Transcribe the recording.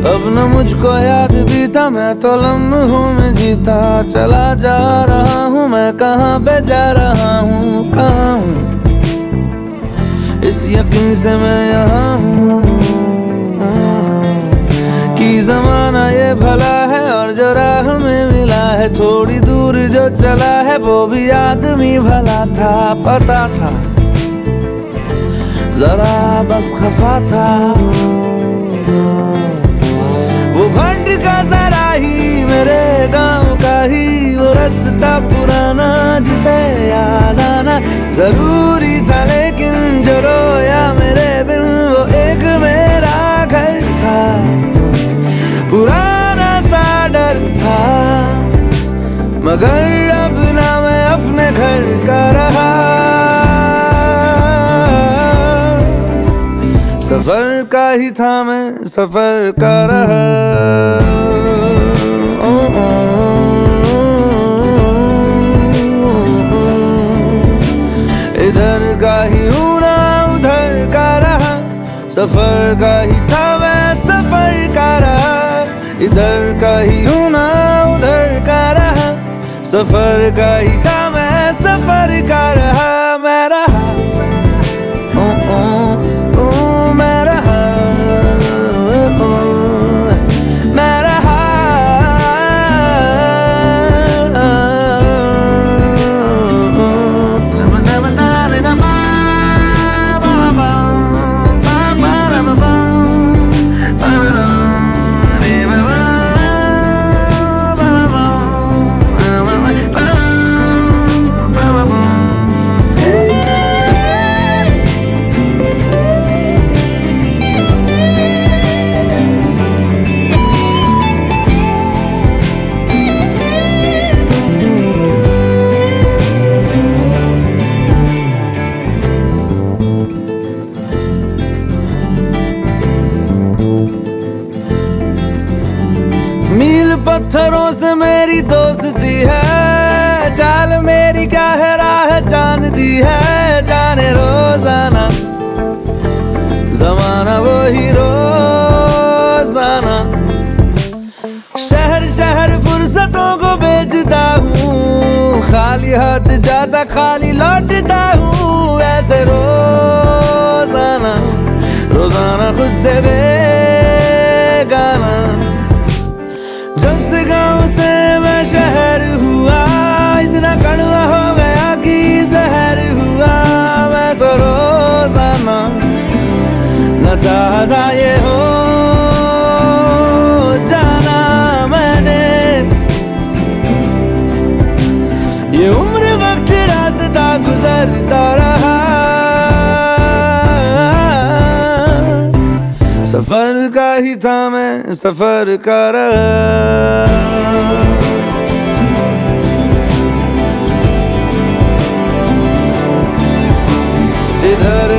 अब न मुझको याद भी था, मैं तो लम्हों में जीता चला जा रहा हूँ। मैं कहाँ पे जा रहा हूँ, कहाँ हूँ, इस यकीन से मैं यहाँ हूँ कि ज़माना ये भला है और जो राह में मिला है। थोड़ी दूर जो चला है वो भी आदमी भला था, पता था जरा बस खफा था। वो भंड का जरा ही मेरे गांव का ही वो रास्ता पुराना जिसे याद आना जरूरी था। लेकिन जो रोया मेरे बिन वो एक मेरा घर था, पुराना सा डर था। मगर अब ना मैं अपने घर का रहा, सफर का ही था मैं सफर का रहा। इधर का ही हूँ ना उधर का रहा, सफर का ही था मैं सफर का रहा। इधर का ही हूँ ना उधर का रहा, सफर का ही था मैं सफर का रहा। मैं रहा मैं रहा मैं रहा। पत्थरों से मेरी दोस्ती है, चाल मेरी क्या है राह जानती है। जाने रोजाना जमाना वो ही रोजाना, शहर शहर फुर्सतों को बेचता हूँ। खाली हाथ जाता खाली लौटता हूँ, ऐसे रोजाना रोजाना खुद से बेगाना। जब से गाँव से मैं शहर हुआ, इतना कड़वा हो गया कि जहर हुआ। मैं तो रोजाना न चाहता ये हो जाना। मैंने ये उम्र वक्त रास्ता गुजरता रहा, सफर का ही था मैं सफर का रहा। इधर